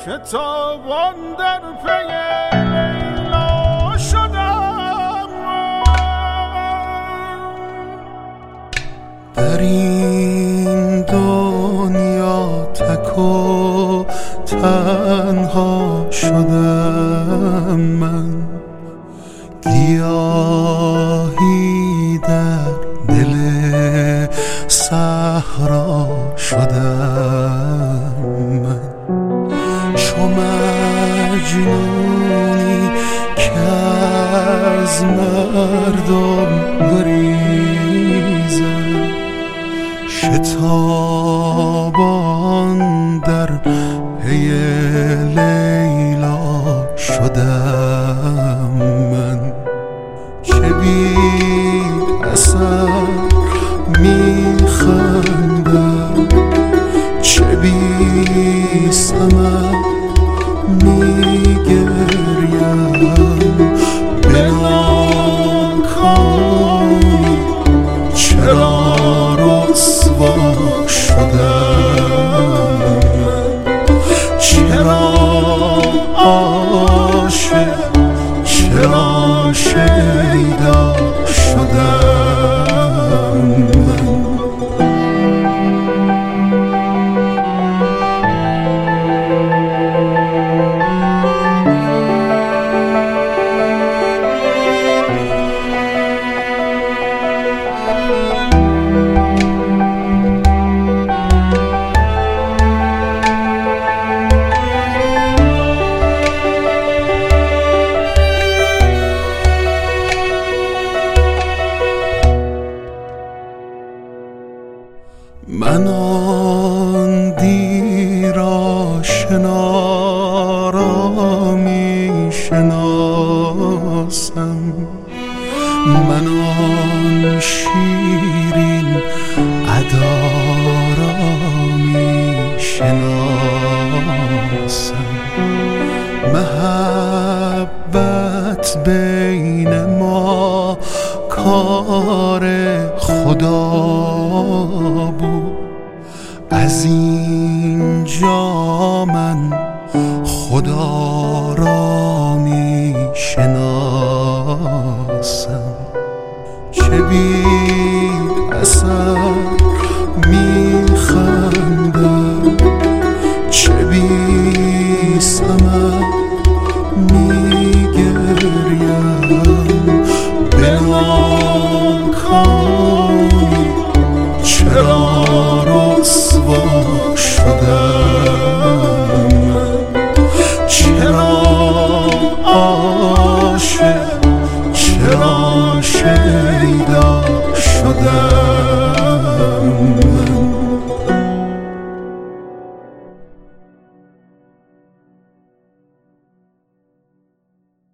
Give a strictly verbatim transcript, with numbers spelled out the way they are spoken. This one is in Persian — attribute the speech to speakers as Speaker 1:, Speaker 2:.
Speaker 1: که تابان در پی لیلا شدم.
Speaker 2: در این دنیا تک و تنها شدم من، گیاهی در دل صحرا شدم من، چو مجنونی که از مردم گریزد، شتابان در پی لیلا شدم من، که بی اثر میخندم، چه بی ثمر میگریم، به ناکامی چرا رسوا شدم، چرا عاشق، چرا شیدا شدم من. من آن دیر آشنا را می شناسم، من آن شیرین ادا را می شناسم، محبت بین ما کار خدا بود، از این